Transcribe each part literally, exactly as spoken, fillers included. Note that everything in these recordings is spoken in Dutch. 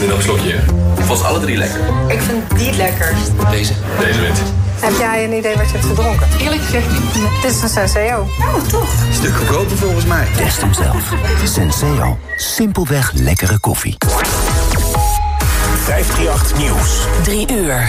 Doe nog een slokje, hè? Ik vond ze alle drie lekker. Ik vind die het lekkerst. Deze? Deze wint. Heb jij een idee wat je hebt gedronken? Eerlijk gezegd niet. Dit is een Senseo. Oh, toch? Stuk goedkoper volgens mij. Test hem zelf. Senseo. Simpelweg lekkere koffie. vijfhonderdachttien Nieuws. Drie uur.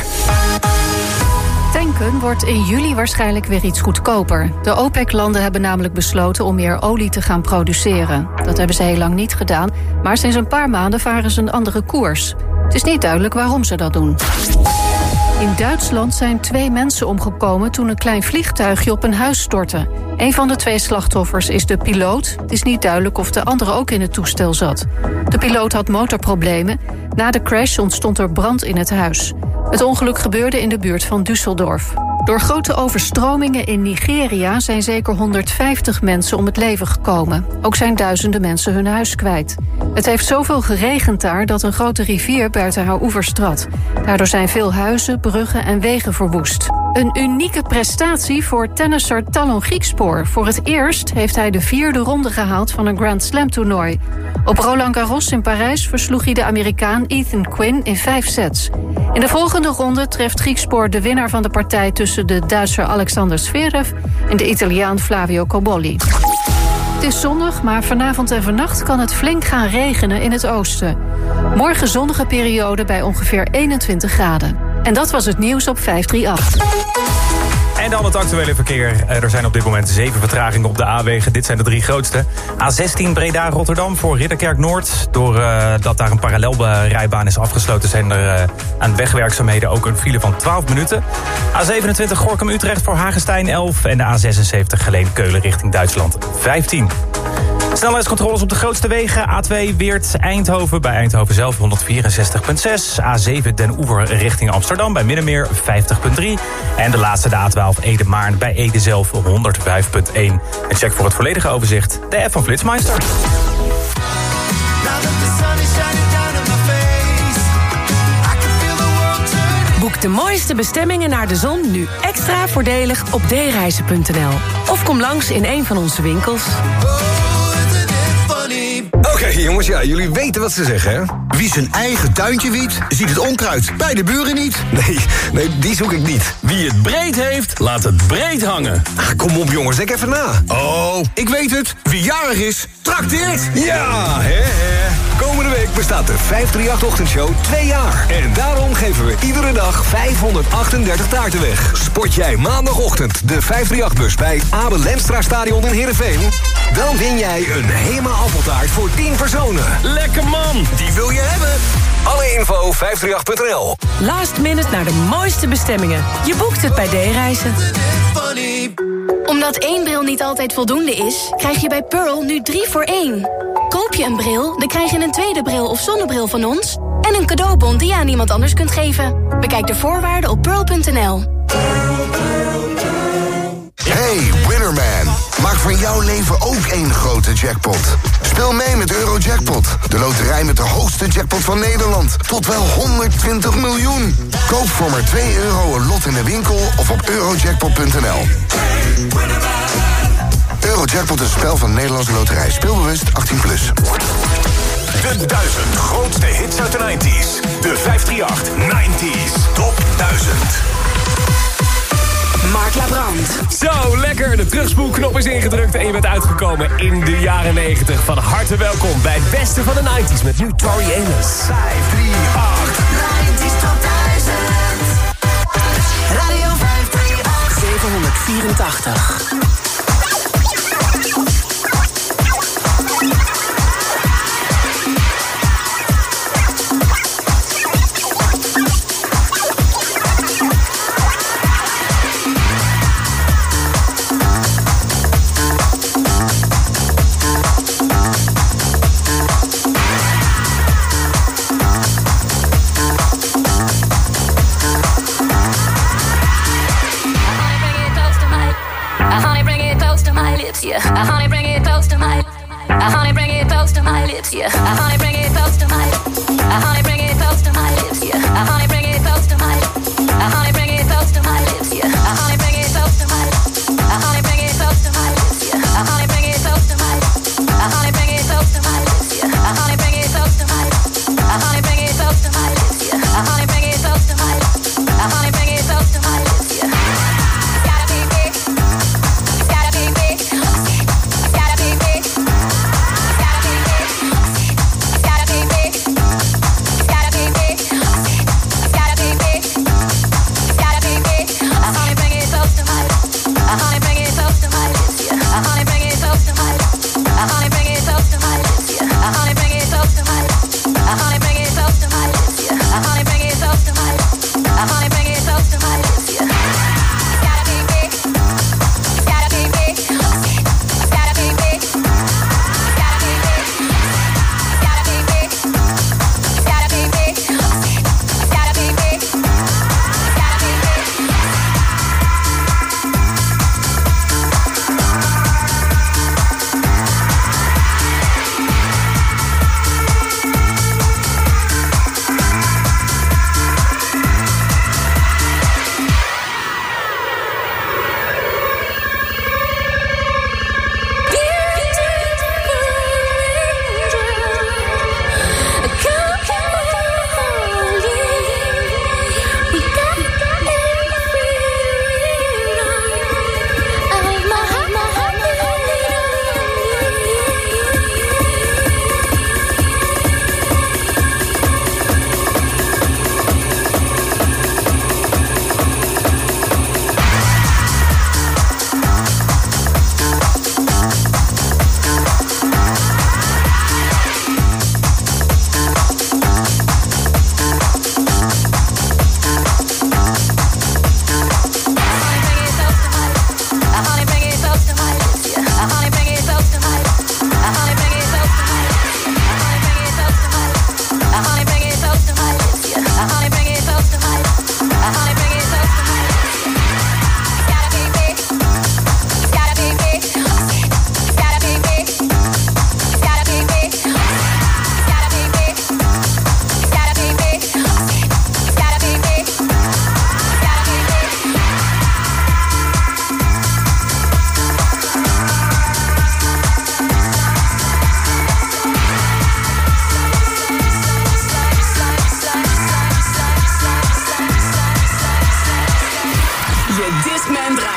Tanken wordt in juli waarschijnlijk weer iets goedkoper. De OPEC-landen hebben namelijk besloten om meer olie te gaan produceren. Dat hebben ze heel lang niet gedaan, maar sinds een paar maanden varen ze een andere koers. Het is niet duidelijk waarom ze dat doen. In Duitsland zijn twee mensen omgekomen toen een klein vliegtuigje op een huis stortte. Een van de twee slachtoffers is de piloot. Het is niet duidelijk of de andere ook in het toestel zat. De piloot had motorproblemen. Na de crash ontstond er brand in het huis. Het ongeluk gebeurde in de buurt van Düsseldorf. Door grote overstromingen in Nigeria zijn zeker honderdvijftig mensen om het leven gekomen. Ook zijn duizenden mensen hun huis kwijt. Het heeft zoveel geregend daar dat een grote rivier buiten haar oevers trad. Daardoor zijn veel huizen, bruggen en wegen verwoest. Een unieke prestatie voor tennisser Talon Griekspoor. Voor het eerst heeft hij de vierde ronde gehaald van een Grand Slam toernooi. Op Roland Garros in Parijs versloeg hij de Amerikaan Ethan Quinn in vijf sets. In de volgende ronde treft Griekspoor de winnaar van de partij tussen de Duitser Alexander Zverev en de Italiaan Flavio Cobolli. Het is zonnig, maar vanavond en vannacht kan het flink gaan regenen in het oosten. Morgen zonnige periode bij ongeveer eenentwintig graden. En dat was het nieuws op vijfhonderdachttien. En dan het actuele verkeer. Er zijn op dit moment zeven vertragingen op de A-wegen. Dit zijn de drie grootste. A zestien Breda-Rotterdam voor Ridderkerk Noord. Doordat uh, daar een parallelrijbaan is afgesloten... zijn er uh, aan wegwerkzaamheden ook een file van twaalf minuten. A zevenentwintig Gorinchem-Utrecht voor Hagestein elf. En de A zesenzeventig Geleen-Keulen richting Duitsland vijftien. Snelheidscontroles op de grootste wegen. A twee Weert-Eindhoven bij Eindhoven zelf honderdvierenzestig komma zes. A zeven Den Oever richting Amsterdam bij Middenmeer vijftig komma drie. En de laatste de A twaalf Ede-Maarn bij Ede zelf honderdvijf komma één. En check voor het volledige overzicht de app van Flitsmeister. Boek de mooiste bestemmingen naar de zon nu extra voordelig op d reizen punt n l. Of kom langs in een van onze winkels. Oké okay, jongens, ja, jullie weten wat ze zeggen, hè? Wie zijn eigen tuintje wiedt, ziet het onkruid bij de buren niet. Nee, nee, die zoek ik niet. Wie het breed heeft, laat het breed hangen. Ah, kom op jongens, denk even na. Oh, ik weet het. Wie jarig is, trakteert. Ja, hè, hè. Komende week bestaat de vijfhonderdachttien-ochtendshow twee jaar. En daarom geven we iedere dag vijfhonderdachtendertig taarten weg. Spot jij maandagochtend de vijfhonderdachttien-bus bij Abel Lemstra Stadion in Heerenveen... dan win jij een Hema appeltaart voor tien personen. Lekker man! Die wil je hebben. Alle info vijfhonderdachttien punt n l. Last minute naar de mooiste bestemmingen. Je boekt het bij D-reizen. Omdat één bril niet altijd voldoende is, krijg je bij Pearl nu drie voor één. Koop je een bril, dan krijg je een tweede bril of zonnebril van ons... en een cadeaubon die je aan iemand anders kunt geven. Bekijk de voorwaarden op pearl punt n l. Hey, Winnerman. Maak van jouw leven ook één grote jackpot. Speel mee met Eurojackpot, de loterij met de hoogste jackpot van Nederland. Tot wel honderdtwintig miljoen. Koop voor maar twee euro een lot in de winkel of op eurojackpot punt n l. Eurojackpot is een spel van de Nederlandse loterij. Speelbewust achttien plus. De duizend grootste hits uit de negentig. De vijfhonderdachttien negentig Top duizend. Mark Labrand. Zo, lekker. De terugspoelknop is ingedrukt en je bent uitgekomen in de jaren negentig. Van harte welkom bij het beste van de negentig met nu Tori Amos. vijfhonderdachttien negentig Top duizend. Radio vijfhonderdachttien. zevenhonderdvierentachtig. Yeah, I honey bring it close to my, I honey bring it close to my lips. Yeah, I honey bring it close to my, I honey bring it close to my lips. Yeah, I honey bring it close to my, I honey bring it close to my lips. Yeah, I honey bring it close to my, I honey bring it close to my lips. Yeah, I honey bring it close to my, I honey bring it close to my lips. Yeah, I honey bring it close to my, I honey bring it close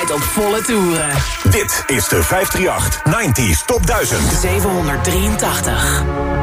altijd op volle toeren. Dit is de vijfdrieënachtig negentig Top duizend. zevenhonderddrieëntachtig.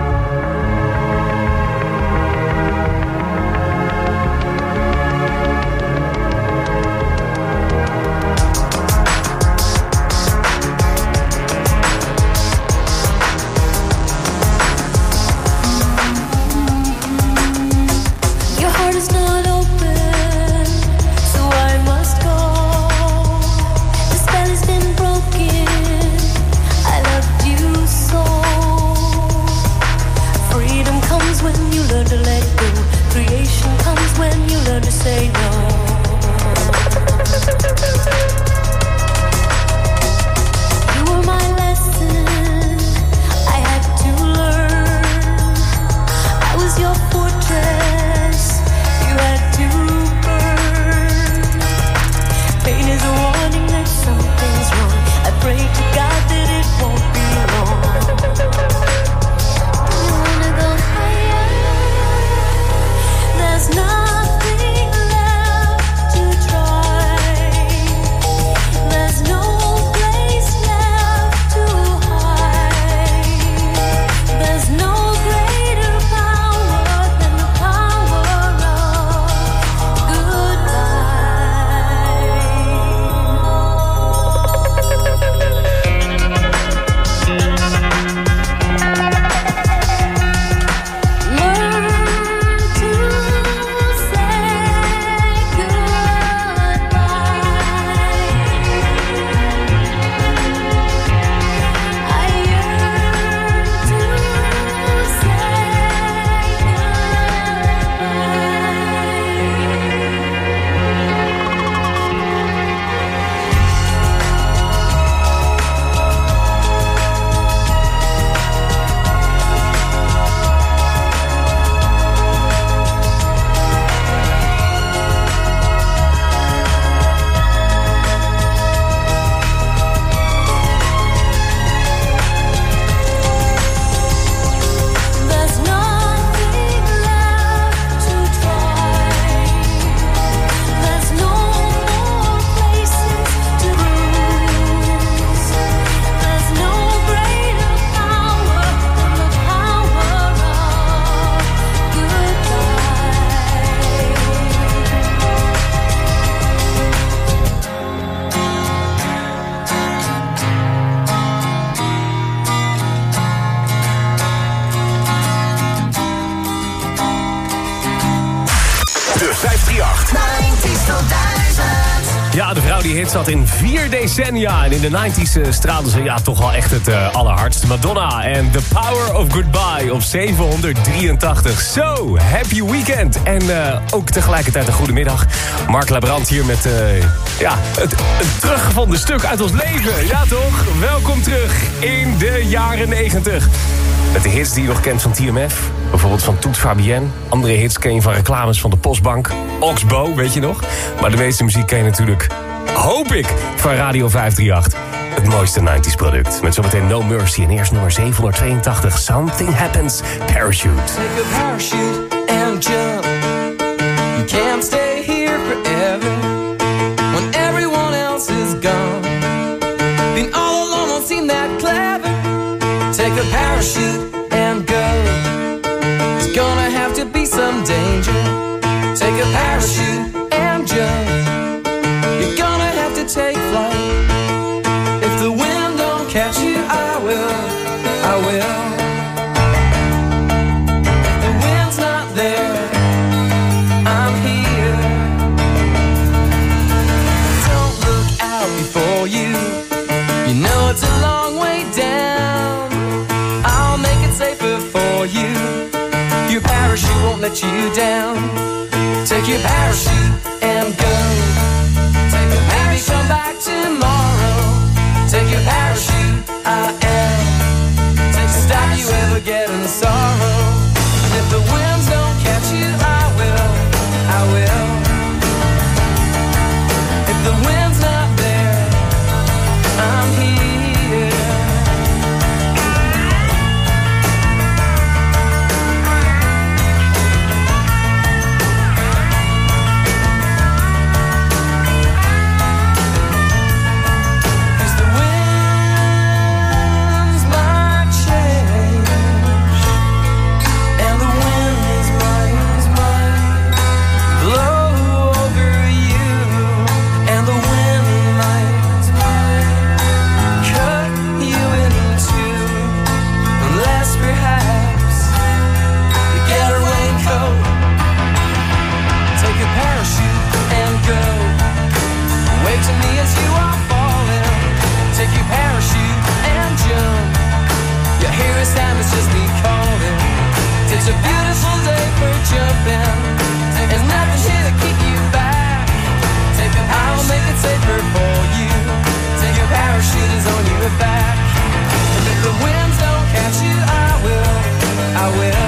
Ja, de vrouw die hit zat in vier decennia. En in de negentig uh, straalde ze ja, toch wel echt het uh, allerhardst. Madonna en The Power of Goodbye op zevenhonderddrieëntachtig. Zo, happy weekend. En uh, ook tegelijkertijd een goede middag. Mark Labrand hier met uh, ja, het, het teruggevonden stuk uit ons leven. Ja toch? Welkom terug in de jaren negentig. Met de hits die je nog kent van T M F. Bijvoorbeeld van Toet Fabienne. Andere hits ken je van reclames van de Postbank. Oxbow, weet je nog? Maar de meeste muziek ken je natuurlijk, hoop ik, van Radio vijfdrieënachtig. Het mooiste negentig product. Met zometeen No Mercy en eerst nummer zevenhonderdtweeëntachtig. Something Happens, Parachute. Take a parachute and jump. You can't stay here forever. When everyone else is gone. Being all alone won't seem that clever. Take a parachute and go. There's gonna have to be some danger. Take a parachute and jump. You're gonna have to take flight. If the wind don't catch you, I will, I will. If the wind's not there, I'm here. Don't look out before you. You know it's a long way down. I'll make it safer for you. Your parachute won't let you down. Take your parachute and go. Take a maybe come back tomorrow. Take your parachute, I am. Take to stop you ever getting sorrow. And if the winds don't catch you, I will, I will. If the wind's not there, I'm here. special day for jumping. There's nothing here to keep you back. Take a I'll make it safer for you. Take your parachute is on your back. And if the winds don't catch you, I will, I will.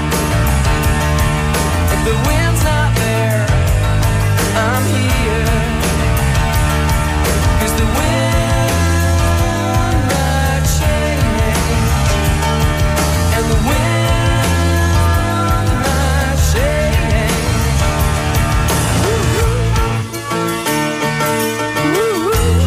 If the wind's not there, I'm here. 'Cause the wind might change, and the wind might change. Woo-hoo. Woo-hoo.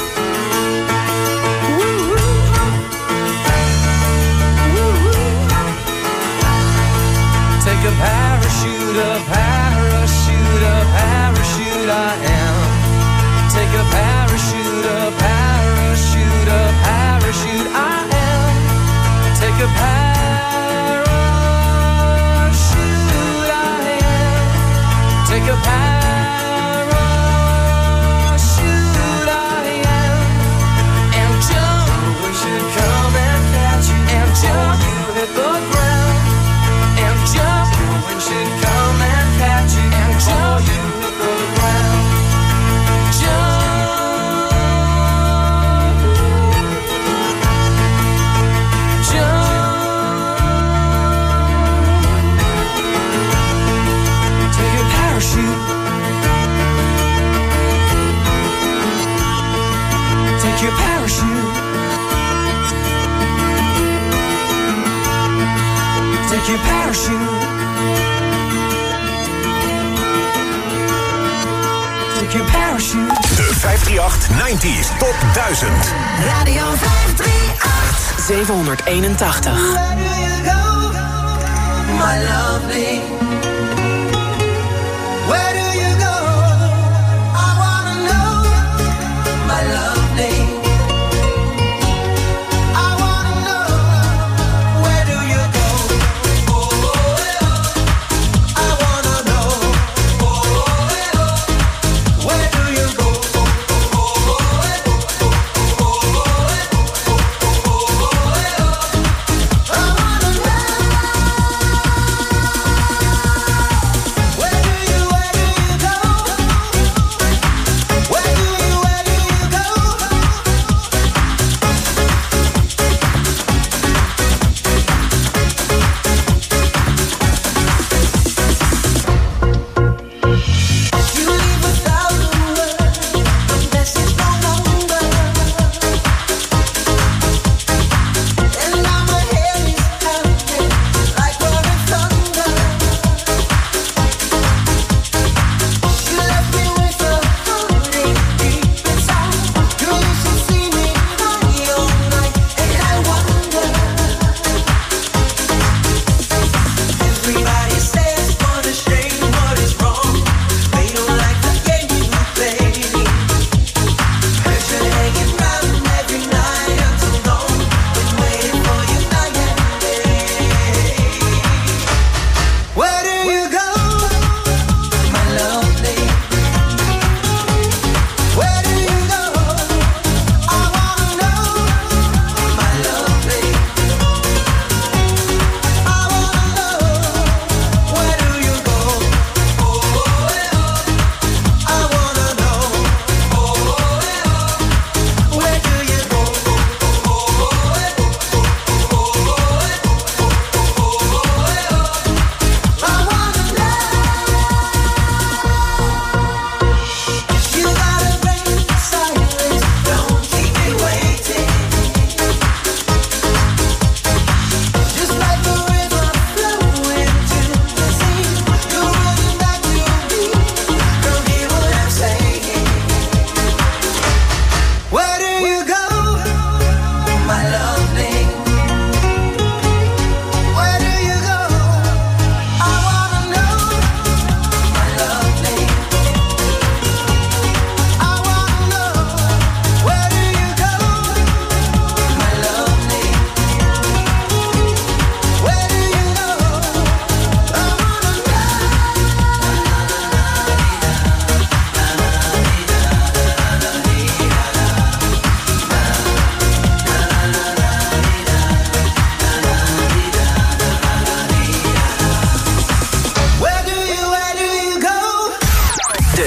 Woo-hoo. Take a parachute, a parachute, a parachute I am. Take a parachute, a parachute, a parachute I am. Take a parachute I am. Take a parachute I am. And jump, we should come and catch you. And jump, you hit the ground. And jump, we should come and catch you. And jump, you hit the ground. Take your parachute. Take your parachute. Take your parachute. De vijf drie acht nineties Top duizend. Radio vijf drie acht. zevenhonderdeenentachtig. Where do you go, my lovely? Where do you go? I wanna know, my lovely. I wanna know, where do you go? Oh, oh, I wanna know, oh, oh, where do you go? Oh, oh, I wanna know.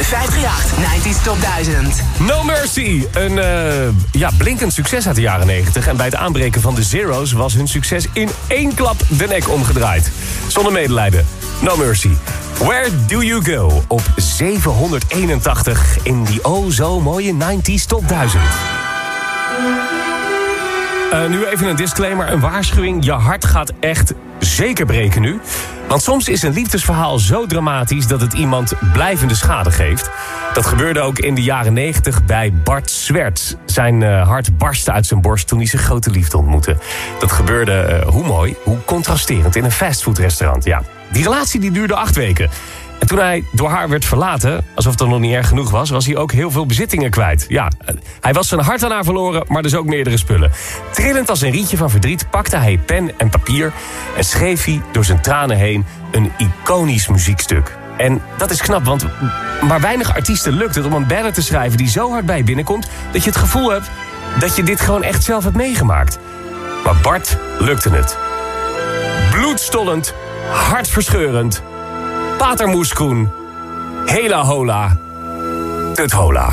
vijfdrieënachtig nineties Top duizend. No Mercy, een uh, ja, blinkend succes uit de jaren negentig. En bij het aanbreken van de Zero's was hun succes in één klap de nek omgedraaid. Zonder medelijden. No Mercy. Where Do You Go? Op zevenhonderdeenentachtig in die oh zo mooie nineties Top duizend. Uh, nu even een disclaimer, een waarschuwing. Je hart gaat echt zeker breken nu. Want soms is een liefdesverhaal zo dramatisch dat het iemand blijvende schade geeft. Dat gebeurde ook in de jaren negentig bij Bart Swert. Zijn uh, hart barstte uit zijn borst toen hij zijn grote liefde ontmoette. Dat gebeurde, uh, hoe mooi, hoe contrasterend, in een fastfoodrestaurant. Ja, die relatie die duurde acht weken. En toen hij door haar werd verlaten, alsof dat nog niet erg genoeg was, was hij ook heel veel bezittingen kwijt. Ja, hij was zijn hart aan haar verloren, maar dus ook meerdere spullen. Trillend als een rietje van verdriet pakte hij pen en papier en schreef hij door zijn tranen heen een iconisch muziekstuk. En dat is knap, want maar weinig artiesten lukt het om een ballad te schrijven die zo hard bij je binnenkomt dat je het gevoel hebt dat je dit gewoon echt zelf hebt meegemaakt. Maar Bart lukte het. Bloedstollend, hartverscheurend. Patermoeskoen, hela hola, tut hola.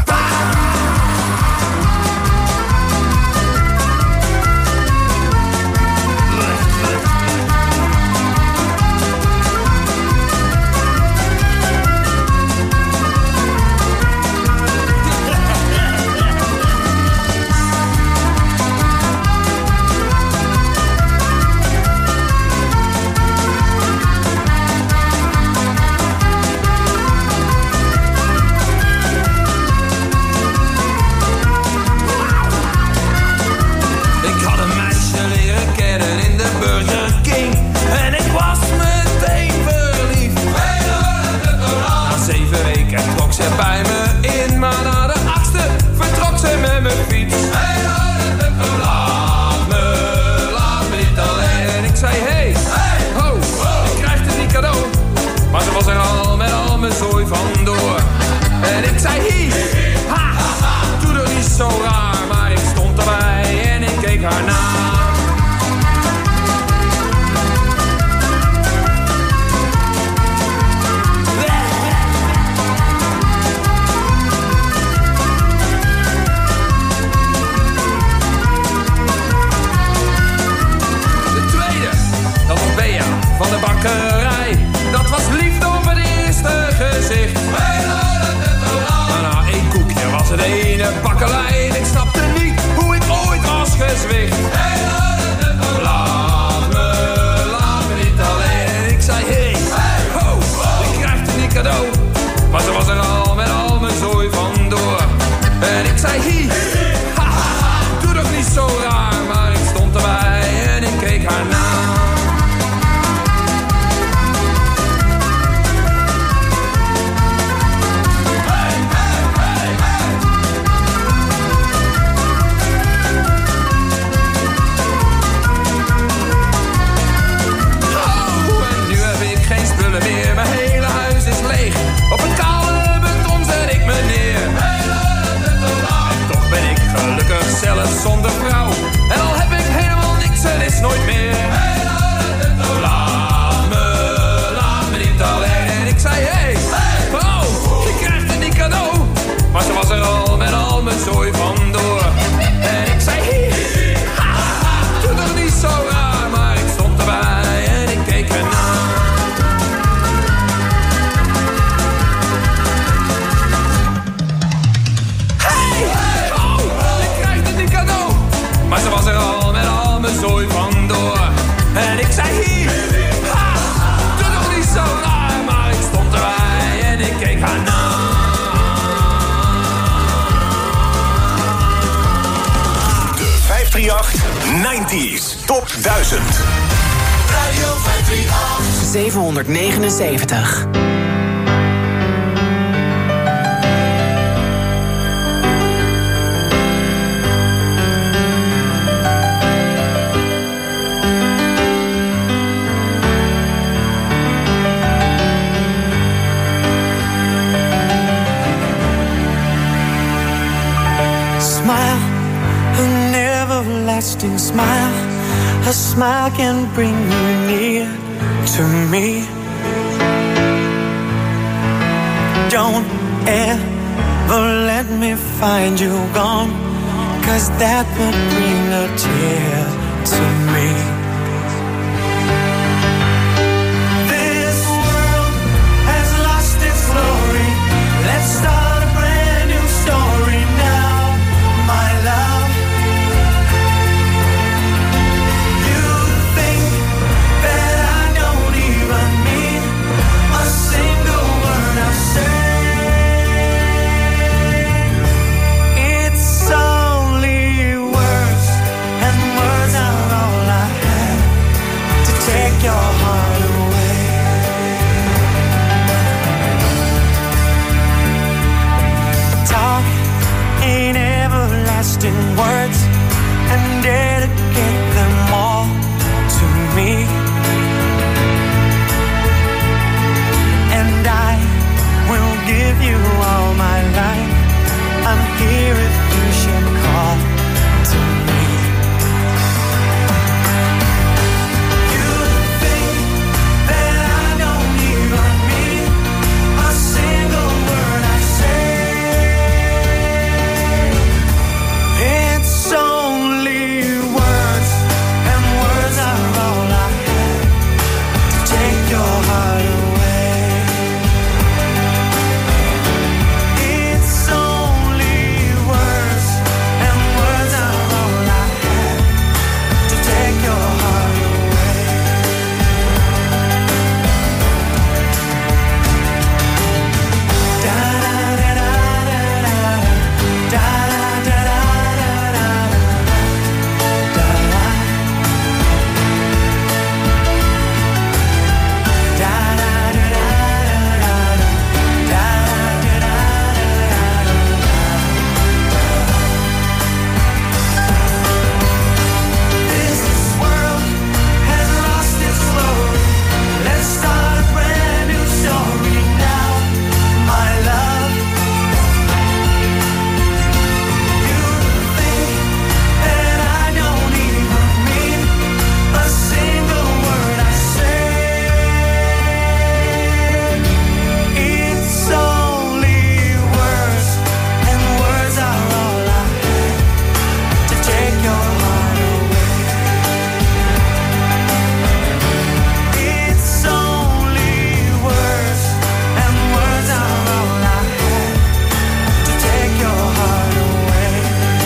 nineties Top duizend. Radio vijfhonderdachtennegentig. zevenhonderdnegenenzeventig. Smile, an everlasting smile. A smile can bring you near to me. Don't ask find you gone, 'cause that would bring a tear to me. This world has lost its glory. Let's start a brand new story now, my love. You think that I don't even mean a single word I say. It's only words, and words are all I have to take your heart away. Talk in everlasting words and dedicate them all to me. And I will give you all my life. I'm here if you should call to me. You think that I don't even mean a single word I say. It's only words, and words are all I have to take your heart away. It's only words, and words are all I have to take your heart away. Da da da da da da da da da da This world has lost its glory. Let's start a brand new story now, my love. You think that I don't even mean a single word I say. It's only words, and words are all I have to take your heart away. It's only words, and words are all I have to take your heart away.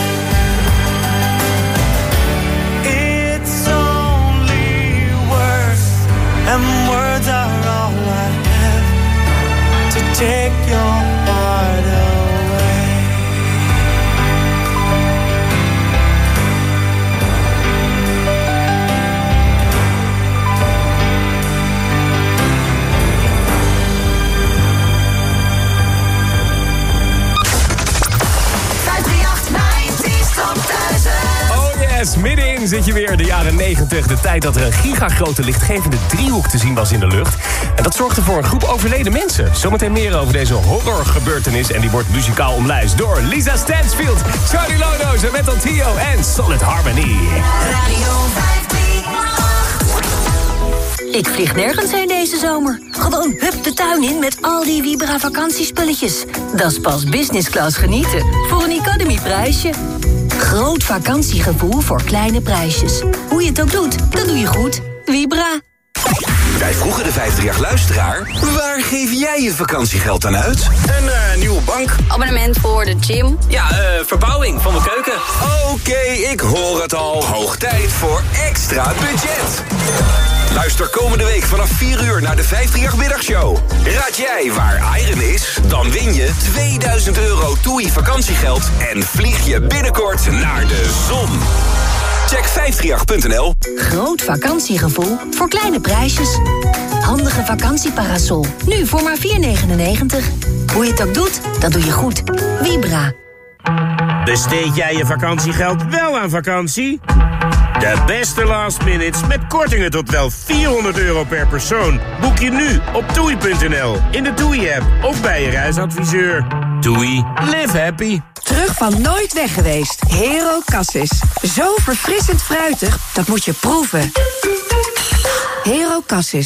It's only words, and words are all I have to take your heart away. Oh yes, middenin zit je weer, de jaren negentig. De tijd dat er een gigagrote lichtgevende driehoek te zien was in de lucht. En dat zorgde voor een groep overleden mensen. Zometeen meer over deze horrorgebeurtenis. En die wordt muzikaal omlijst door Lisa Stansfield, Charlie Lodo's en Metal Tio en Solid Harmony. Radio Ik vlieg nergens heen deze zomer. Gewoon hup de tuin in met al die Vibra vakantiespulletjes. Dat is pas business class genieten. Voor een economy prijsje. Groot vakantiegevoel voor kleine prijsjes. Hoe je het ook doet, dat doe je goed. Vibra. Wij vroegen de vijfdrieëntig-luisteraar, waar geef jij je vakantiegeld aan uit? Een uh, nieuwe bank. Abonnement voor de gym. Ja, uh, verbouwing van de keuken. Oké, okay, ik hoor het al. Hoog tijd voor extra budget. Luister komende week vanaf vier uur naar de vijfdrieëntig-middagshow. Raad jij waar Iron is, dan win je tweeduizend euro TUI vakantiegeld en vlieg je binnenkort naar de zon. Check vijfdrieëntig punt n l. Groot vakantiegevoel voor kleine prijsjes. Handige vakantieparasol. Nu voor maar vier negenennegentig. Hoe je het ook doet, dat doe je goed. Vibra. Besteed jij je vakantiegeld wel aan vakantie? De beste last minutes met kortingen tot wel vierhonderd euro per persoon. Boek je nu op toei punt n l, in de TUI-app of bij je reisadviseur. TUI. Live happy. Terug van nooit weg geweest. Hero Cassis. Zo verfrissend fruitig, dat moet je proeven. Hero Cassis.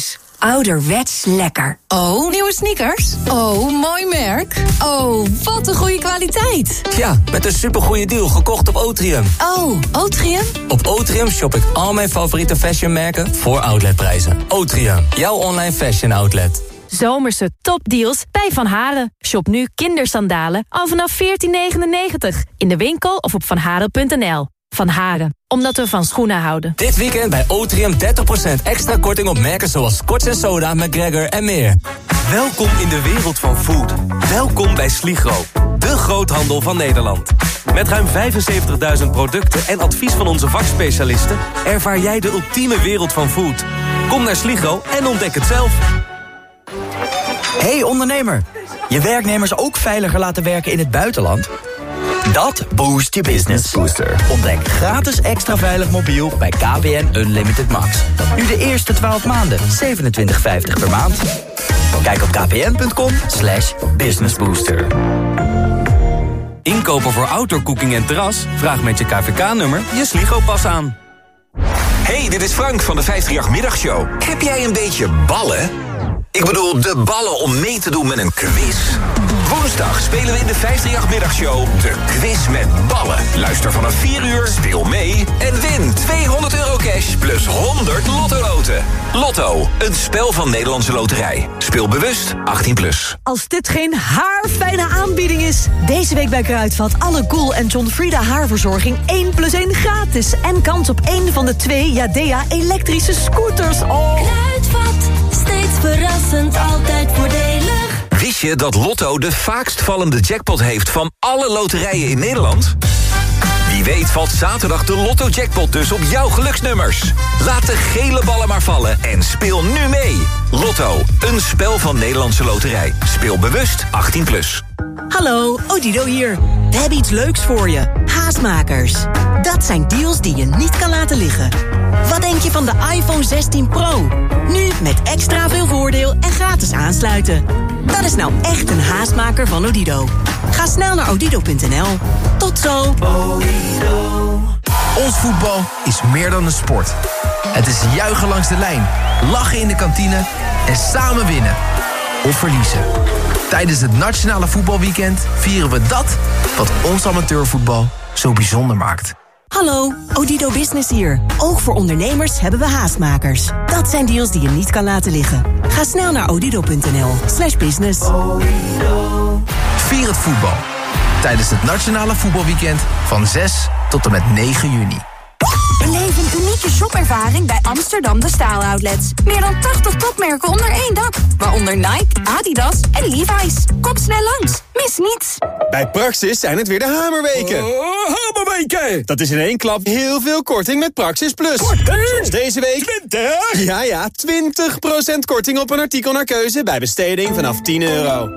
ouderwets lekker. Oh, nieuwe sneakers? Oh, mooi merk. Oh, wat een goede kwaliteit. Ja, met een supergoeie deal gekocht op Otrium. Oh, Otrium? Op Otrium shop ik al mijn favoriete fashionmerken voor outletprijzen. Otrium, jouw online fashion outlet. Zomerse topdeals bij Van Haren. Shop nu kindersandalen al vanaf veertien negenennegentig. In de winkel of op vanharen punt n l. Van Haren, omdat we van schoenen houden. Dit weekend bij Otrium dertig procent extra korting op merken zoals Scotch en Soda, McGregor en meer. Welkom in de wereld van food. Welkom bij Sligro, de groothandel van Nederland. Met ruim vijfenzeventigduizend producten en advies van onze vakspecialisten ervaar jij de ultieme wereld van food. Kom naar Sligro en ontdek het zelf. Hey ondernemer, je werknemers ook veiliger laten werken in het buitenland? Dat boost je business. Booster. Ontdek gratis extra veilig mobiel bij K P N Unlimited Max. Nu de eerste twaalf maanden, zevenentwintig vijftig per maand. Kijk op kpn.com slash businessbooster. Inkopen voor outdoorcooking en terras? Vraag met je K V K-nummer je Sligo-pas aan. Hey, dit is Frank van de vijfendertig Middagshow. Heb jij een beetje ballen? Ik bedoel, de ballen om mee te doen met een quiz. Woensdag spelen we in de vijfendertig Middagshow de quiz met ballen. Luister vanaf vier uur, speel mee en win tweehonderd euro cash plus honderd Lotto-loten. Lotto, een spel van Nederlandse Loterij. Speel bewust, achttien plus. Als dit geen haarfijne aanbieding is. Deze week bij Kruidvat alle Cool en John Frieda haarverzorging één plus één gratis. En kans op één van de twee Jadea elektrische scooters. Oh. Kruidvat, steeds verrassend, altijd voordelig. Wist je dat Lotto de vaakst vallende jackpot heeft van alle loterijen in Nederland? Wie weet valt zaterdag de Lotto-jackpot dus op jouw geluksnummers. Laat de gele ballen maar vallen en speel nu mee. Lotto, een spel van Nederlandse Loterij. Speel bewust, achttien plus. Hallo, Odido hier. We hebben iets leuks voor je. Haastmakers. Dat zijn deals die je niet kan laten liggen. Wat denk je van de iPhone zestien Pro? Nu met extra veel voordeel en gratis aansluiten. Dat is nou echt een haastmaker van Odido. Ga snel naar odido punt n l. Tot zo. Ons voetbal is meer dan een sport. Het is juichen langs de lijn, lachen in de kantine en samen winnen. Of verliezen. Tijdens het Nationale Voetbalweekend vieren we dat wat ons amateurvoetbal zo bijzonder maakt. Hallo, Odido Business hier. Ook voor ondernemers hebben we haastmakers. Dat zijn deals die je niet kan laten liggen. Ga snel naar odido punt n l slash business. Vier het voetbal. Tijdens het Nationale Voetbalweekend van zes tot en met negen juni. Beleef een unieke shopervaring bij Amsterdam De Staal Outlets. Meer dan tachtig topmerken onder één dak. Waaronder Nike, Adidas en Levi's. Kom snel langs. Mis niets. Bij Praxis zijn het weer de hamerweken. Oh, hamerweken! Dat is in één klap heel veel korting met Praxis Plus. Korting? Zoals deze week. twintig? Ja, ja, twintig procent korting op een artikel naar keuze bij besteding vanaf tien euro.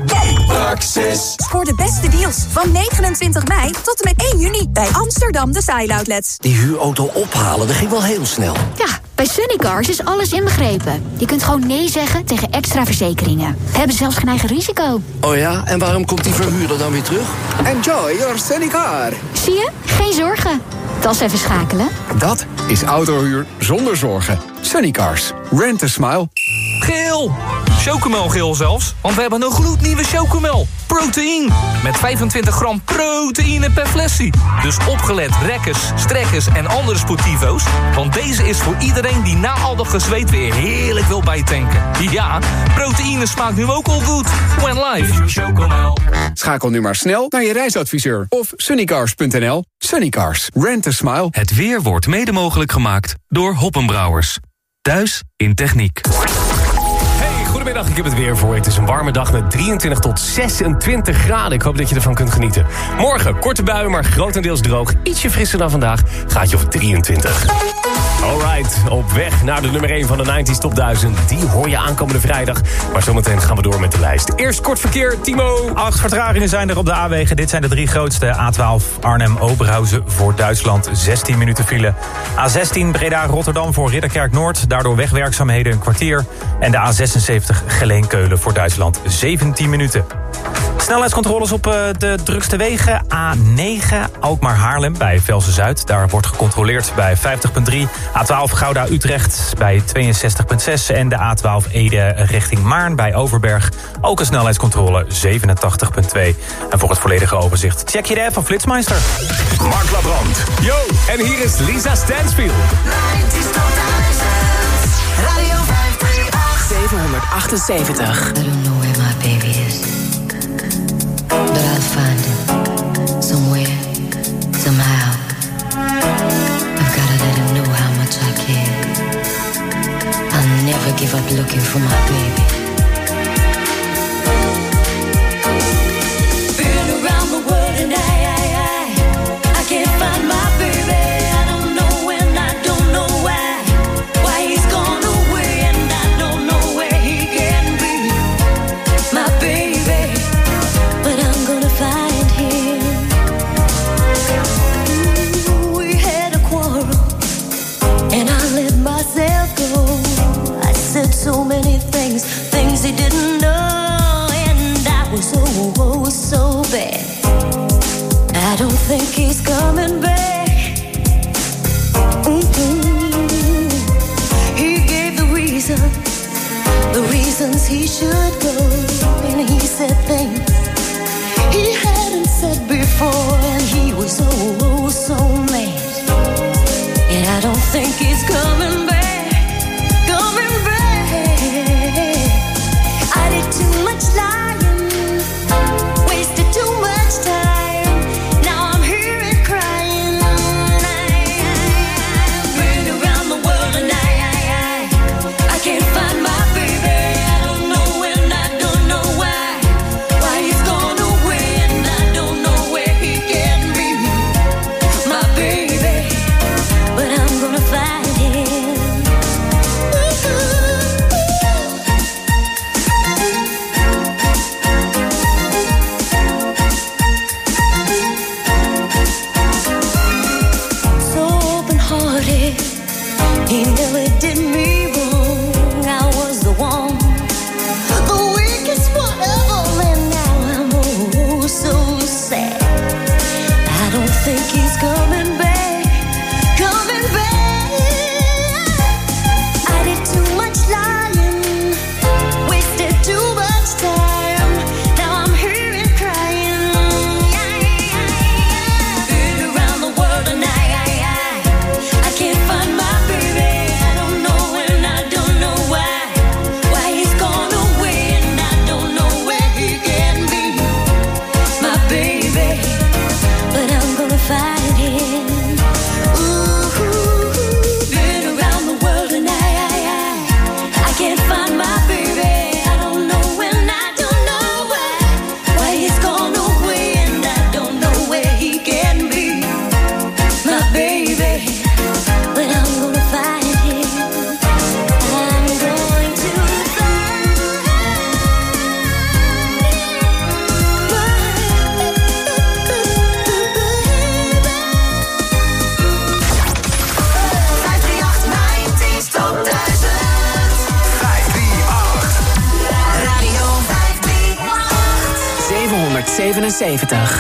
Praxis. Voor de beste deals van negenentwintig mei tot en met één juni bij Amsterdam De Staal Outlets. Die huurauto ophalen, dat ging wel heel snel. Ja, bij Sunnycars is alles inbegrepen. Je kunt gewoon nee zeggen tegen extra verzekeringen. We hebben zelfs geen eigen risico. Oh ja, en waarom komt die verhuurder dan weer terug? Enjoy your Sunnycar. Zie je? Geen zorgen. Tas even schakelen. Dat is autohuur zonder zorgen. Sunnycars. Rent a smile. Geel! Chocomelgeel zelfs, want we hebben een gloednieuwe chocomel. Proteïne. Met vijfentwintig gram proteïne per flesje. Dus opgelet rekkers, strekkers en andere sportivo's. Want deze is voor iedereen die na al dat gezweet weer heerlijk wil bijtanken. Ja, proteïne smaakt nu ook al goed. When life. Chocomel. Schakel nu maar snel naar je reisadviseur of sunnycars punt n l. Sunnycars. Rent a smile. Het weer wordt mede mogelijk gemaakt door Hoppenbrouwers. Thuis in techniek. Goedemiddag, ik heb het weer voor je. Het is een warme dag met drieëntwintig tot zesentwintig graden. Ik hoop dat je ervan kunt genieten. Morgen korte buien, maar grotendeels droog. Ietsje frisser dan vandaag. Gaatje of drieëntwintig. Alright, op weg naar de nummer één van de negentig Top duizend. Die hoor je aankomende vrijdag. Maar zometeen gaan we door met de lijst. Eerst kort verkeer, Timo. Acht vertragingen zijn er op de A-wegen. Dit zijn de drie grootste. A twaalf Arnhem-Oberhausen voor Duitsland. zestien minuten file. A zestien Breda-Rotterdam voor Ridderkerk-Noord. Daardoor wegwerkzaamheden een kwartier. En de A zesenzeventig Geleen-Keulen voor Duitsland. zeventien minuten. Snelheidscontroles op uh, de drukste wegen. A negen, Alkmaar-Haarlem bij Velsen-Zuid. Daar wordt gecontroleerd bij vijftig komma drie. A twaalf Gouda-Utrecht bij tweeënzestig komma zes. En de A twaalf Ede richting Maarn bij Overberg. Ook een snelheidscontrole zevenentachtig komma twee. En voor het volledige overzicht check je de app van Flitsmeister. Mark Labrand. Yo, en hier is Lisa Stansfield. Radio vijfhonderdachtenzeventig. zevenhonderdachtenzeventig. I don't know where my baby is, but I'll find him somewhere, somehow. I've gotta let him know how much I care. I'll never give up looking for my baby. Been around the world and I, I, I, I can't find my baby. I don't know when, I don't know why, why he's gone away, and I don't know where he can be, my baby. But I'm gonna find him. Ooh, we had a quarrel, and I let myself go. I said so many things, things he didn't know, and I was oh, oh, so bad. I don't think he's coming back. Mm-mm. He gave the reason, the reasons he should go, and he said things he hadn't said before, and he was oh, oh so mad. And I don't think he's coming back, coming back. I did too much lying, wasted too much time. Now I'm here and crying. I've been around the world and I, I, I, I can't find my baby. I don't know when, I don't know why, why he's gone away, and I don't know where he can be, my baby. But I'm gonna find him. So open-hearted, he never did me wrong. I was the one, the weakest one ever, and now I'm oh so sad. I don't think he's coming back, coming back. I did too much lying, wasted too much time. Now I'm here and crying. Been around the world and I, I, I, I can't find my baby. I don't know when, I don't know why, why he's gone away, and I don't know where he can be, my baby. But I'm gonna find him. Ooh, been around the world and I, I, I, I can't find my baby. I don't know when, I don't know why, why he's gone away, and I don't know where he can be, my baby. But I'm gonna find him. I'm going to vijfhonderdachttien top duizend. vijfhonderdachttien. Radio vijfhonderdachttien. zevenhonderdzevenenzeventig.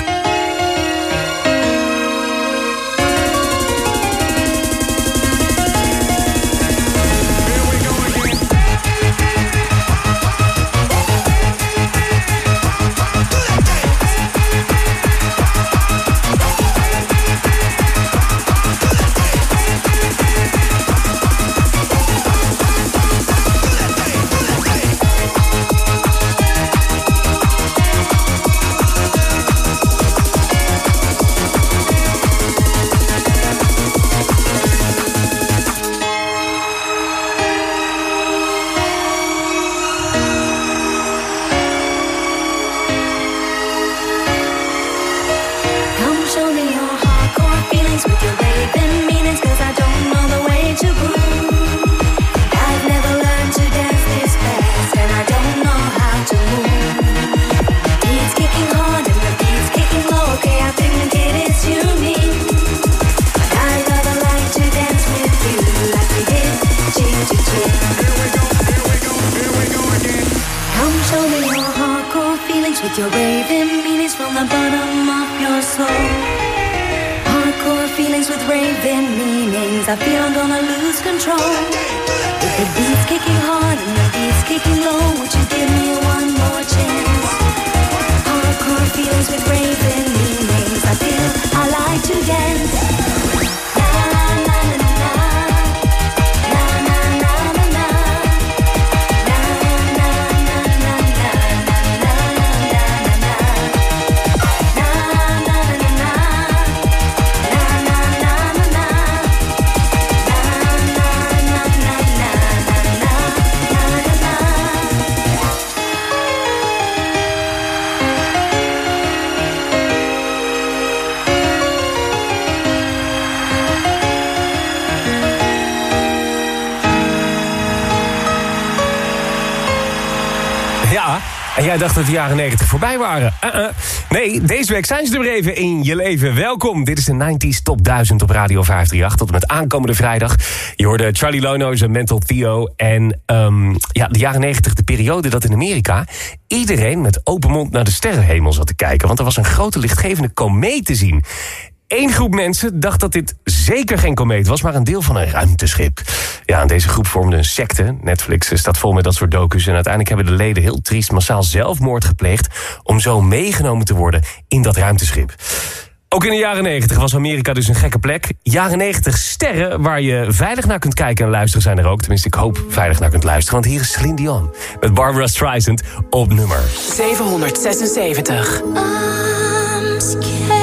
feelings with your raving meanings from the bottom of your soul. Hardcore feelings with raving meanings. I feel I'm gonna lose control. If the beat's kicking hard and the beat's kicking low, would you give me one more chance? Hardcore feelings with raving meanings. I feel I like to dance. En jij dacht dat de jaren negentig voorbij waren. Uh-uh. Nee, deze week zijn ze er weer even in je leven. Welkom, dit is de nineties Top duizend op Radio vijf drie acht. Tot en met aankomende vrijdag. Je hoorde Charlie Lono's en Mental Theo. En um, ja, de jaren negentig, de periode dat in Amerika iedereen met open mond naar de sterrenhemel zat te kijken. Want er was een grote lichtgevende komeet te zien. Eén groep mensen dacht dat dit zeker geen komeet was, maar een deel van een ruimteschip. Ja, en deze groep vormde een secte. Netflix staat vol met dat soort docus. En uiteindelijk hebben de leden heel triest massaal zelfmoord gepleegd om zo meegenomen te worden in dat ruimteschip. Ook in de jaren negentig was Amerika dus een gekke plek. Jaren negentig sterren waar je veilig naar kunt kijken en luisteren zijn er ook. Tenminste, ik hoop veilig naar kunt luisteren. Want hier is Celine Dion met Barbara Streisand op nummer zevenhonderdzesenzeventig. I'm scared,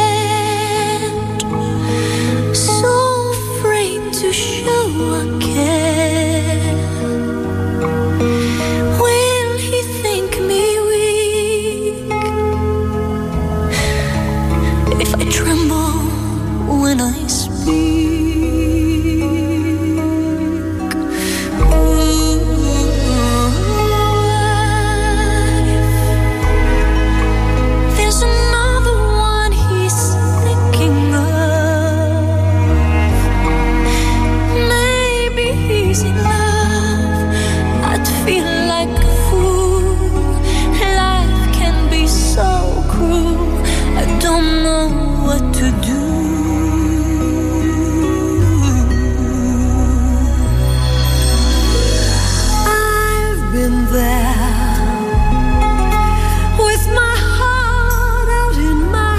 so afraid to show I care. Will he think me weak if I tremble when I speak? There's another one he's thinking of. Maybe he's in love. I'd feel like a fool. Life can be so cruel. I don't know what to do. I've been there with my heart out in my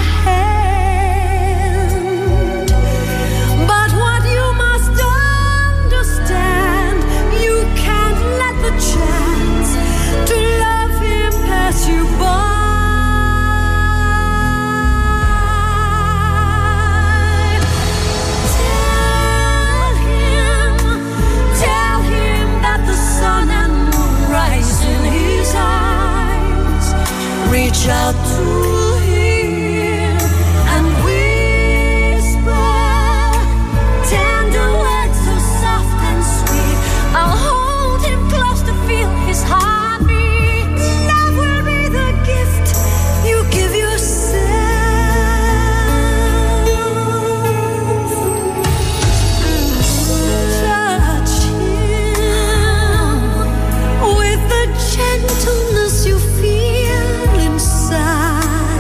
hand. But what you must understand, you can't let the chance to love him pass you by. Tell him, tell him that the sun and moon rise in his eyes. Reach out to him and whisper tender words so soft and sweet. I'll hold him close to feel his heartbeat. Love will be the gift you give yourself. Touch him with the gentleness you feel inside.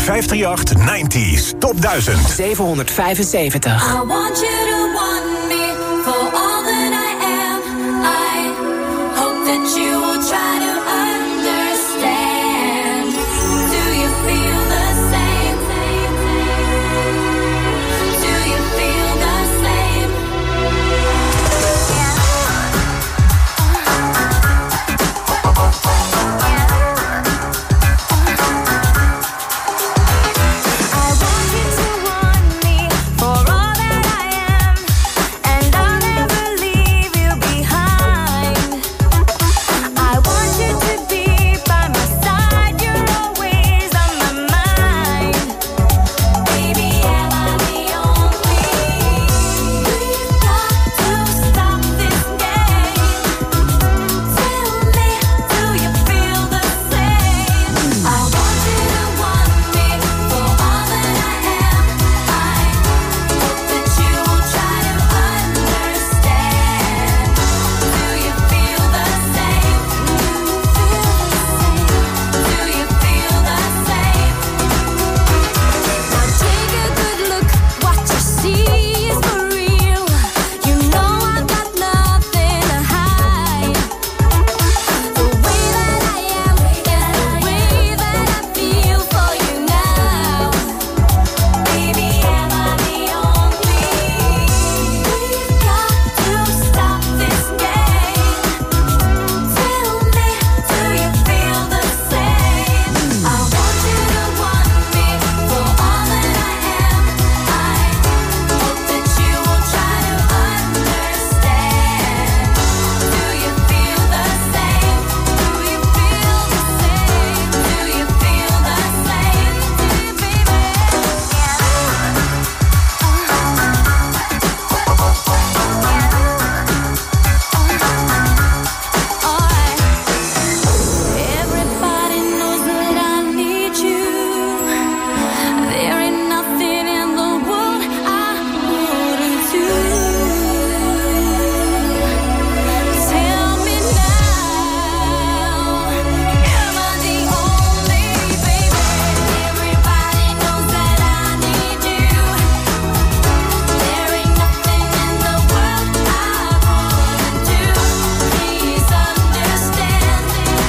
vijfdrieënachtig negentig Top duizend. zevenhonderdvijfenzeventig. I want you to want me for all that I am. I hope that you will try to understand. Do you feel the same? Do you feel the same? I want you to want me for all that I am, and I'll never leave you behind. I want you to be by my side, you're always on my mind. Baby, am I the only? We've got to stop this game. Tell me, do you feel the same? I want you to want me for all that I am. I hope that you will try to understand. Do you feel the same? Do you feel the same? Now take a good look, what you see is for real. You know I've got nothing to hide. The way that I am is the way that I feel for you now. Baby, am I the only? We've got to stop this game. Tell me, do you feel the same? I want you to want me for all that I am. I hope that you will try to understand. Do you feel the same? Do you feel the same? Do you feel the same? Do you, baby? Everybody knows that I need you. There ain't nothing in the world I wouldn't do. Tell me now, am I the only, baby? Everybody knows that I need you. There ain't nothing in the world I wouldn't do. Please understand.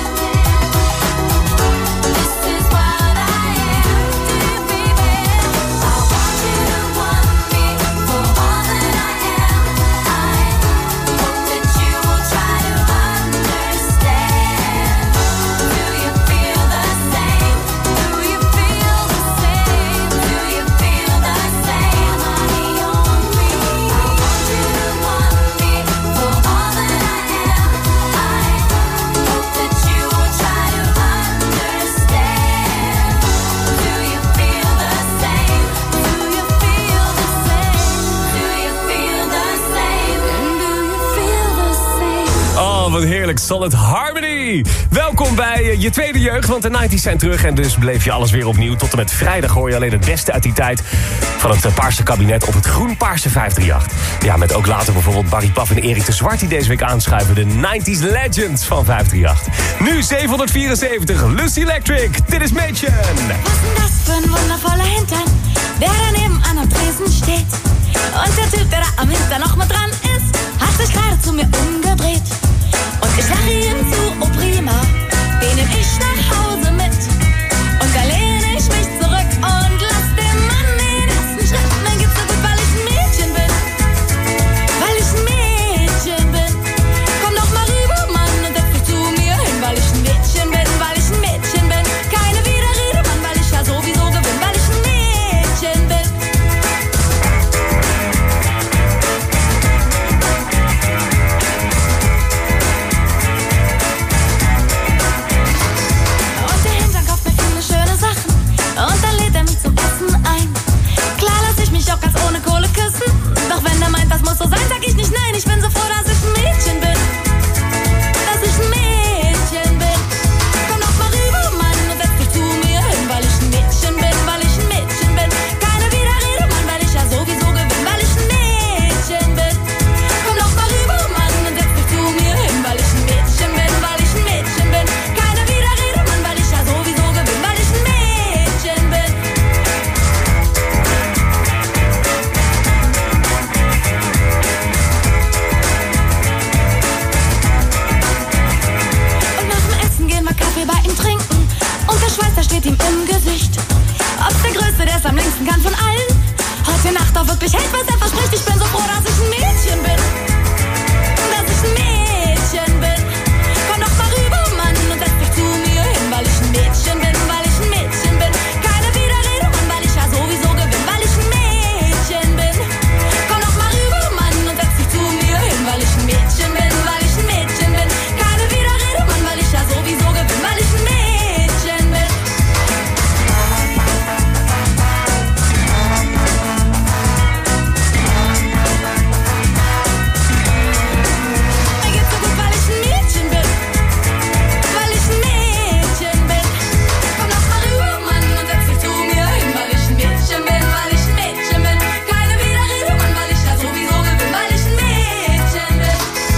This is what I am, dear baby. I want you to want me for all that I am. I hope that you will try to understand. Do you feel the same? Do you feel the same? Do you feel the same? Am I the only? I want you to want me for all that I am. I hope that you will try to understand. Do you feel the same? Do you feel the same? Do you feel the same? And do you feel the same? Oh, wat heerlijk. Solid Harmony. Welkom bij eh, je tweede jeugd, want de negentig zijn terug. En dus beleef je alles weer opnieuw. Tot en met vrijdag hoor je alleen het beste uit die tijd van het eh, Paarse kabinet op het groen-paarse vijfdrieënachtig. Ja, met ook later bijvoorbeeld Barry Paf en Erik de Zwart die deze week aanschuiven. De negentig Legends van vijfdrieënachtig. Nu zevenhonderdvierenzeventig, Lucy Electric. Dit is Mädchen. Was denn das für ein wundervoller Hintern, der da nebenan am Tresen steht? Und der Typ, der da am Hintern noch mit dran ist, hat sich gerade zu mir umgedreht. Und ich lache ihm zu, oh prima, den nehm ich nach Hause mit. Und da lehne ich mich zurück und lass den Mann den ersten Schritt. Mir geht's so gut, weil ich ein Mädchen bin. Weil ich ein Mädchen bin. Komm doch mal rüber, Mann, und setz dich zu mir hin. Weil ich ein Mädchen bin, weil ich ein Mädchen bin. Keine Widerrede, Mann, weil ich ja sowieso gewinn. Weil ich ein Mädchen bin. Meister steht ihm im Gesicht. Ob's der Größte, der es am längsten kann von allen. Heute Nacht auch wirklich hält, was er verspricht. Ich bin so froh, dass ich ein Mädchen bin. Dass ich ein Mädchen bin. Komm doch mal rüber, Mann, und setz dich zu mir hin. Weil ich ein Mädchen bin, weil ich ein Mädchen bin. Keine Widerrede, Mann, weil ich ja sowieso gewinn. Weil ich ein Mädchen bin. Komm doch mal rüber, Mann, und setz dich zu mir hin. Weil ich ein Mädchen bin, weil ich ein Mädchen bin. Keine Widerrede, Mann, weil ich ja sowieso gewinn. Weil ich ein Mädchen bin. Mir geht's so gut, weil ich ein Mädchen bin. Weil ich ein Mädchen bin. Komm doch mal rüber, Mann, und setz dich zu mir hin. Weil ich ein Mädchen bin, weil ich ein Mädchen bin. Keine Widerrede, Mann, weil ich ja sowieso gewinn. Weil ich ein Mädchen bin.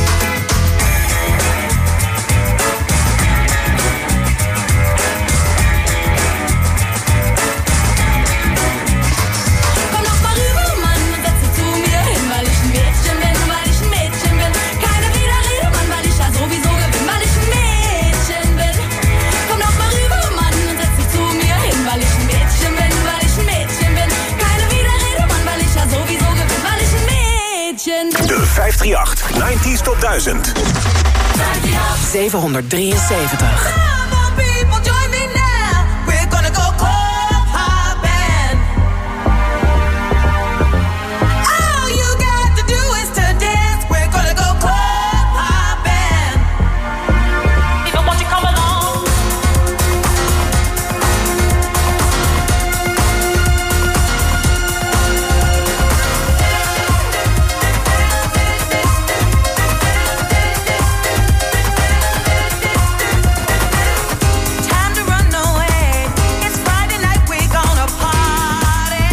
Komm doch mal rüber, Mann, und setz dich zu mir hin. Weil ich ein Mädchen bin, weil ich ein Mädchen bin. Keine Widerrede, Mann, weil ich ja sowieso gewinn. Weil ich ein Mädchen bin. Komm doch mal rüber, Mann, und setz dich zu mir hin. Weil ich ein Mädchen bin, weil ich ein Mädchen bin. Keine Widerrede, Mann, weil ich ja sowieso gewinn. Weil ich ein Mädchen bin. De vijfhonderdachtendertig negentig Top duizend. zevenhonderddrieënzeventig. People join me now. We're gonna go club hopping. All you got to do is to dance. We're gonna go club hopping. People want you come along. Time to run away. It's Friday night, we're gonna party.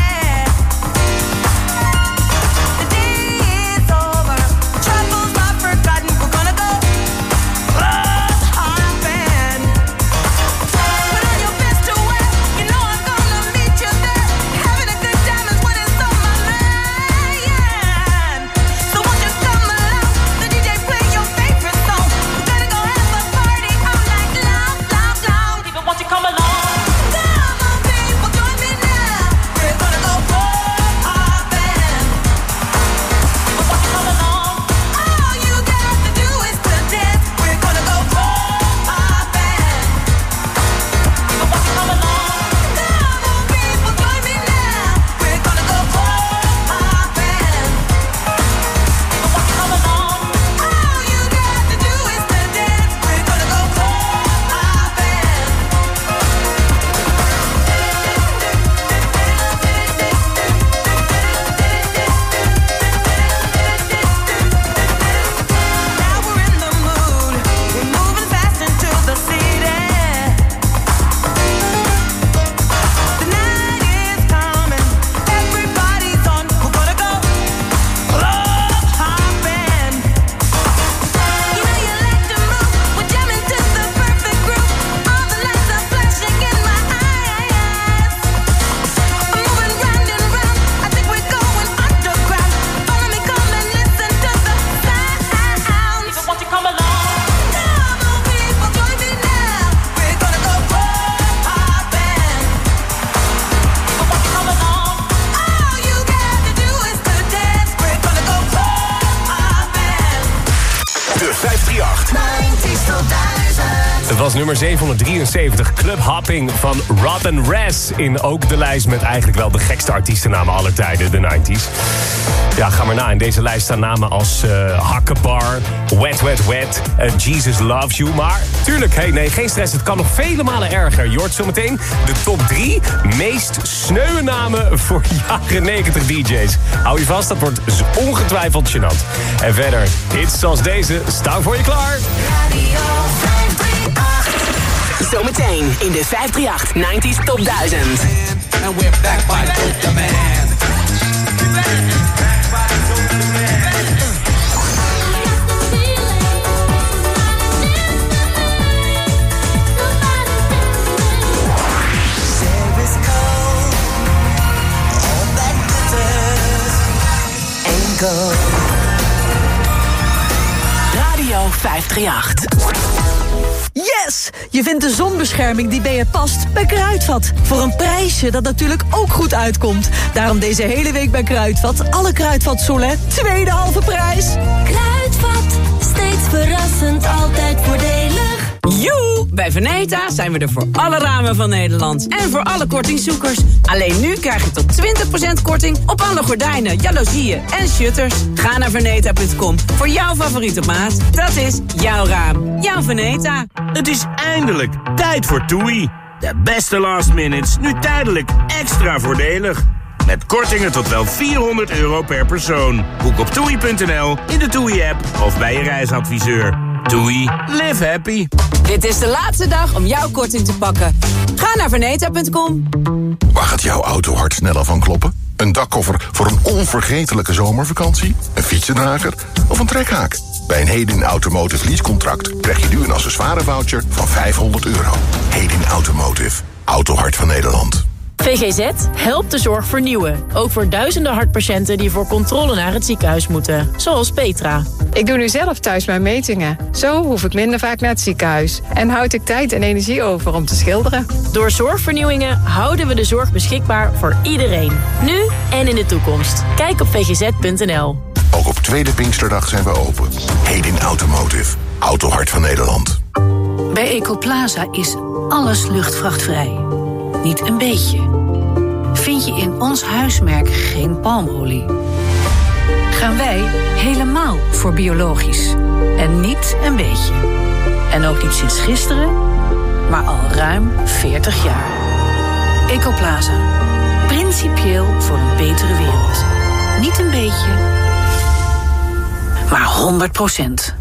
The day is over, troubles are forgotten. We're gonna go club hopping. Put on your best to wear, you know I'm gonna meet you there. Having a good time is what is on my mind. So won't you come along? The D J play your favorite song. We're gonna go have a party all night long, long, long. People want you come along. Come on, people, join me now. We're gonna go club hopping. People want you come along. All you got to do is to dance. We're gonna go club hopping. People want you come along. Come on, people, join me now. We're gonna go club hopping. People want you come along. All you got to do is to dance. We're gonna go club hopping. Now we're in the mood. We're moving fast into the city. The night is coming. Everybody's on. We're gonna go club hopping. You know you like to move. We're jamming to the perfect groove. All the lights are flashing in my eyes. I'm moving round and round. I think we're going underground. Follow me, come and listen to the sounds. People want you come along. Come on, people, join me now. We're gonna go club hopping. People want you come along. All you got to do is to dance. We're gonna go club hopping. De vijfhonderdachtendertig. negentig tot duizend. Het was nummer zevenhonderddrieënzeventig, Club Hopping van Robin Ress. In ook de lijst met eigenlijk wel de gekste artiestennamen aller tijden, de negentig. Ja, ga maar na. In deze lijst staan namen als uh, Hakkebar, Wet Wet Wet, uh, Jesus Loves You. Maar tuurlijk, hey, nee, geen stress. Het kan nog vele malen erger. Je hoort zometeen de top drie meest sneuwe namen voor jaren negentig D J's. Hou je vast, dat wordt ongetwijfeld gênant. En verder, hits zoals deze staan voor je klaar. Zometeen in de vijfhonderdachtendertig negentig Top duizend. And we're back by the man. Radio vijfhonderdachtendertig. Yes! Yes! Je vindt de zonbescherming die bij je past bij Kruidvat. Voor een prijsje dat natuurlijk ook goed uitkomt. Daarom deze hele week bij Kruidvat. Alle Kruidvat Soleil, tweede halve prijs. Kruidvat, steeds verrassend, altijd voordelig. Joe! Bij Veneta zijn we er voor alle ramen van Nederland. En voor alle kortingzoekers. Alleen nu krijg je tot twintig procent korting op alle gordijnen, jaloezieën en shutters. Ga naar veneta punt com voor jouw favoriete maat. Dat is jouw raam. Jouw Veneta. Het is eindelijk tijd voor TUI. De beste last minutes, nu tijdelijk extra voordelig. Met kortingen tot wel vierhonderd euro per persoon. Boek op toei punt n l, in de TUI-app of bij je reisadviseur. TUI, live happy. Dit is de laatste dag om jouw korting te pakken. Ga naar veneta punt com. Waar gaat jouw auto hard sneller van kloppen? Een dakkoffer voor een onvergetelijke zomervakantie? Een fietsendrager of een trekhaak? Bij een Hedin Automotive leasecontract krijg je nu een accessoirevoucher van vijfhonderd euro. Hedin Automotive, autohart van Nederland. V G Z helpt de zorg vernieuwen. Ook voor duizenden hartpatiënten die voor controle naar het ziekenhuis moeten. Zoals Petra. Ik doe nu zelf thuis mijn metingen. Zo hoef ik minder vaak naar het ziekenhuis. En houd ik tijd en energie over om te schilderen. Door zorgvernieuwingen houden we de zorg beschikbaar voor iedereen. Nu en in de toekomst. Kijk op v g z punt n l. Ook op tweede Pinksterdag zijn we open. Hedin Automotive, autohart van Nederland. Bij Ecoplaza is alles luchtvrachtvrij. Niet een beetje. Vind je in ons huismerk geen palmolie? Gaan wij helemaal voor biologisch. En niet een beetje. En ook niet sinds gisteren, maar al ruim veertig jaar. Ecoplaza. Principieel voor een betere wereld. Niet een beetje, maar honderd procent.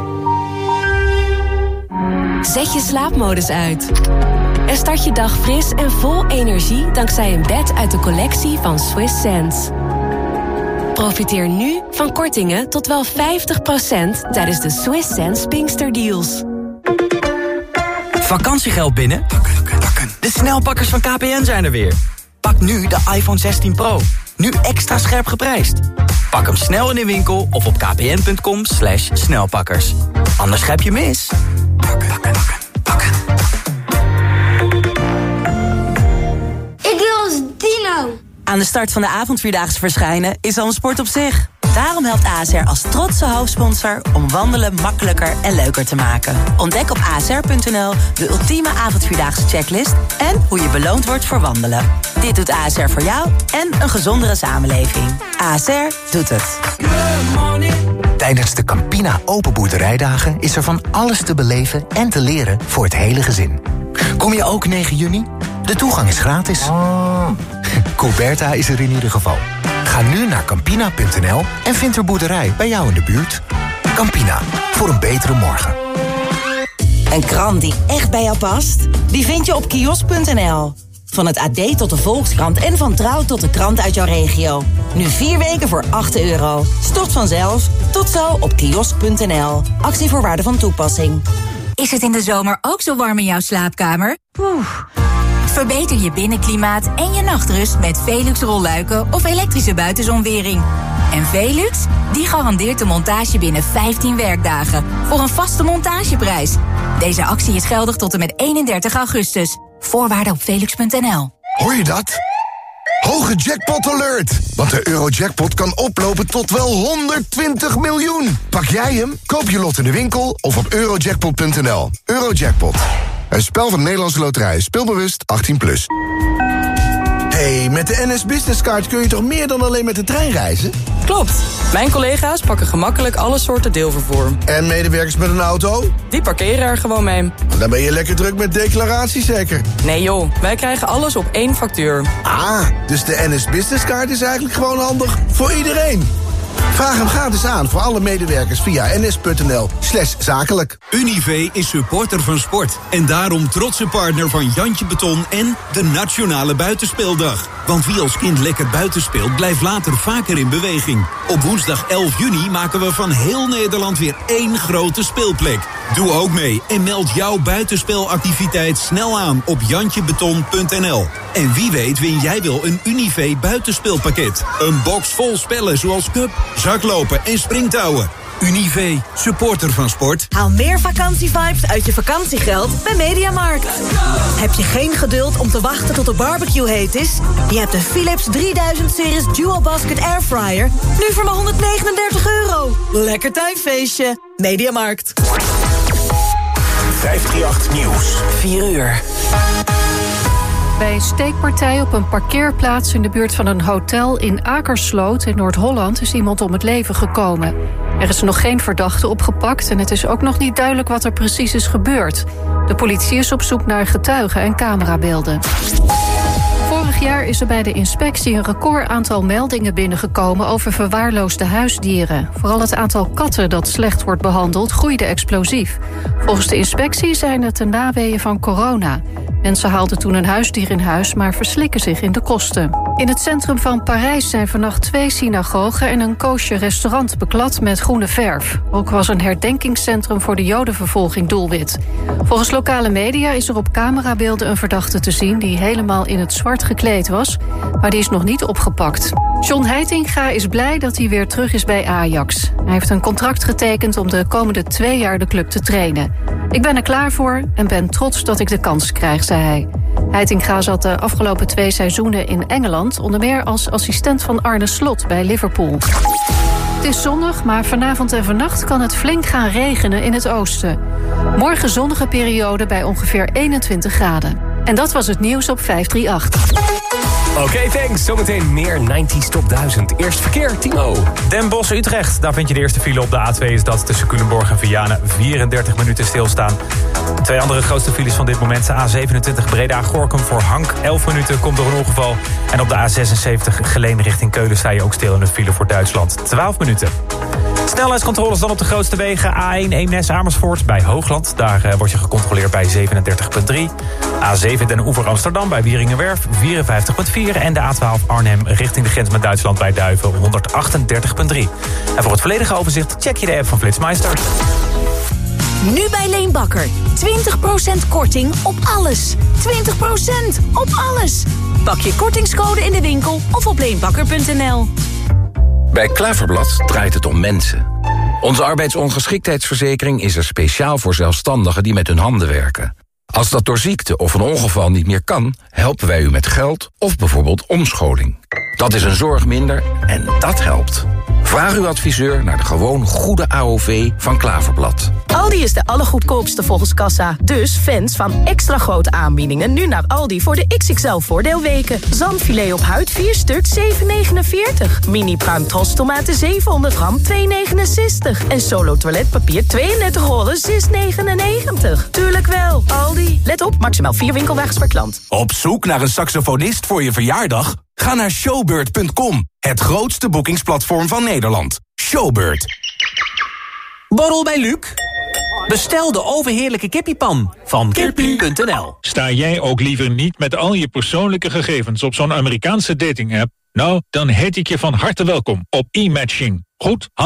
Zet je slaapmodus uit. En start je dag fris en vol energie dankzij een bed uit de collectie van Swiss Sense. Profiteer nu van kortingen tot wel vijftig procent tijdens de Swiss Sense Pinkster Deals. Vakantiegeld binnen? De snelpakkers van K P N zijn er weer. Pak nu de iPhone zestien Pro. Nu extra scherp geprijsd. Pak hem snel in de winkel of op kpn punt com slash snelpakkers. Anders grijp je mis. Ik wil als dino. Aan de start van de avondvierdaagse verschijnen is al een sport op zich. Daarom helpt A S R als trotse hoofdsponsor om wandelen makkelijker en leuker te maken. Ontdek op a s r punt n l de ultieme avondvierdaagse checklist en hoe je beloond wordt voor wandelen. Dit doet A S R voor jou en een gezondere samenleving. A S R doet het. Tijdens de Campina Open Boerderijdagen is er van alles te beleven en te leren voor het hele gezin. Kom je ook negen juni? De toegang is gratis. Coberta is er in ieder geval. Ga nu naar campina punt n l en vind er boerderij bij jou in de buurt. Campina, voor een betere morgen. Een krant die echt bij jou past? Die vind je op kiosk punt n l. Van het A D tot de Volkskrant en van Trouw tot de krant uit jouw regio. Nu vier weken voor acht euro. Stort vanzelf. Tot zo op kiosk punt n l. Actievoorwaarden van toepassing. Is het in de zomer ook zo warm in jouw slaapkamer? Poeh. Verbeter je binnenklimaat en je nachtrust met Velux rolluiken of elektrische buitenzonwering. En Velux, die garandeert de montage binnen vijftien werkdagen voor een vaste montageprijs. Deze actie is geldig tot en met eenendertig augustus. Voorwaarden op velux punt n l. Hoor je dat? Hoge jackpot alert! Want de Eurojackpot kan oplopen tot wel honderdtwintig miljoen. Pak jij hem? Koop je lot in de winkel of op eurojackpot punt n l. Eurojackpot. Een spel van de Nederlandse Loterij. Speelbewust achttien plus. Hey, met de N S Business Card kun je toch meer dan alleen met de trein reizen? Klopt. Mijn collega's pakken gemakkelijk alle soorten deelvervoer. En medewerkers met een auto? Die parkeren er gewoon mee. Dan ben je lekker druk met declaraties zeker? Nee joh, wij krijgen alles op één factuur. Ah, dus de N S Business Card is eigenlijk gewoon handig voor iedereen. Vraag hem gratis aan voor alle medewerkers via ns punt n l slash zakelijk. Unive is supporter van sport en daarom trotse partner van Jantje Beton en de Nationale Buitenspeeldag. Want wie als kind lekker buiten speelt, blijft later vaker in beweging. Op woensdag elf juni maken we van heel Nederland weer één grote speelplek. Doe ook mee en meld jouw buitenspelactiviteit snel aan op jantje beton punt n l. En wie weet win jij wel een Unive buitenspeelpakket. Een box vol spellen zoals cup, zaklopen en springtouwen. Unive, supporter van sport. Haal meer vakantievibes uit je vakantiegeld bij Mediamarkt. Heb je geen geduld om te wachten tot de barbecue heet is? Je hebt de Philips drieduizend series Dual Basket Airfryer. Nu voor maar honderdnegenendertig euro. Lekker tuinfeestje. Mediamarkt. vijfhonderdachttien Nieuws. vier uur. Bij een steekpartij op een parkeerplaats in de buurt van een hotel in Akersloot in Noord-Holland is iemand om het leven gekomen. Er is nog geen verdachte opgepakt en het is ook nog niet duidelijk wat er precies is gebeurd. De politie is op zoek naar getuigen en camerabeelden. Vorig jaar is er bij de inspectie een record aantal meldingen binnengekomen over verwaarloosde huisdieren. Vooral het aantal katten dat slecht wordt behandeld groeide explosief. Volgens de inspectie zijn het de naweeën van corona. Mensen haalden toen een huisdier in huis, maar verslikken zich in de kosten. In het centrum van Parijs zijn vannacht twee synagogen en een koosje restaurant beklad met groene verf. Ook was een herdenkingscentrum voor de jodenvervolging doelwit. Volgens lokale media is er op camerabeelden een verdachte te zien die helemaal in het zwart gekleed was, maar die is nog niet opgepakt. John Heitinga is blij dat hij weer terug is bij Ajax. Hij heeft een contract getekend om de komende twee jaar de club te trainen. Ik ben er klaar voor en ben trots dat ik de kans krijg, zei hij. Heitinga zat de afgelopen twee seizoenen in Engeland, onder meer als assistent van Arne Slot bij Liverpool. Het is zonnig, maar vanavond en vannacht kan het flink gaan regenen in het oosten. Morgen zonnige periode bij ongeveer eenentwintig graden. En dat was het nieuws op vijfhonderdachttien. Oké, okay, thanks. Zometeen meer negentig Top duizend. Eerst verkeer, Timo. Den Bosch, Utrecht. Daar vind je de eerste file op de A twee. Is dat tussen Culemborg en Vianen. vierendertig minuten stilstaan. Twee andere grootste files van dit moment. De A zevenentwintig Breda-Gorinchem voor Hank. elf minuten, komt door een ongeval. En op de A zesenzeventig Geleen richting Keulen sta je ook stil in de file voor Duitsland. twaalf minuten. Snelheidscontroles dan op de grootste wegen. A één Eemnes-Amersfoort bij Hoogland. Daar uh, word je gecontroleerd bij zevenendertig komma drie. A zeven Den Oever Amsterdam bij Wieringenwerf vierenvijftig komma vier. En de A twaalf Arnhem richting de grens met Duitsland bij Duiven honderdachtendertig komma drie. En voor het volledige overzicht check je de app van Flitsmeister. Nu bij Leenbakker. twintig procent korting op alles. twintig procent op alles. Pak je kortingscode in de winkel of op leenbakker punt n l. Bij Klaverblad draait het om mensen. Onze arbeidsongeschiktheidsverzekering is er speciaal voor zelfstandigen die met hun handen werken. Als dat door ziekte of een ongeval niet meer kan, helpen wij u met geld of bijvoorbeeld omscholing. Dat is een zorg minder en dat helpt. Vraag uw adviseur naar de gewoon goede A O V van Klaverblad. Aldi is de allergoedkoopste volgens kassa. Dus fans van extra grote aanbiedingen nu naar Aldi voor de X X L voordeelweken. Zalmfilet op huid vier stuk zeven negenenveertig. Mini pruim Tros tomaten zevenhonderd gram twee negenenzestig. En Solo toiletpapier tweeëndertig rollen zes negenennegentig. Tuurlijk wel, Aldi. Let op, maximaal vier winkelwagens per klant. Op zoek naar een saxofonist voor je verjaardag? Ga naar showbird punt com, het grootste boekingsplatform van Nederland. Showbird. Borrel bij Luc? Bestel de overheerlijke kippiepan van kippie punt n l. Sta jij ook liever niet met al je persoonlijke gegevens op zo'n Amerikaanse dating-app? Nou, dan heet ik je van harte welkom op e-matching. Goed, handig.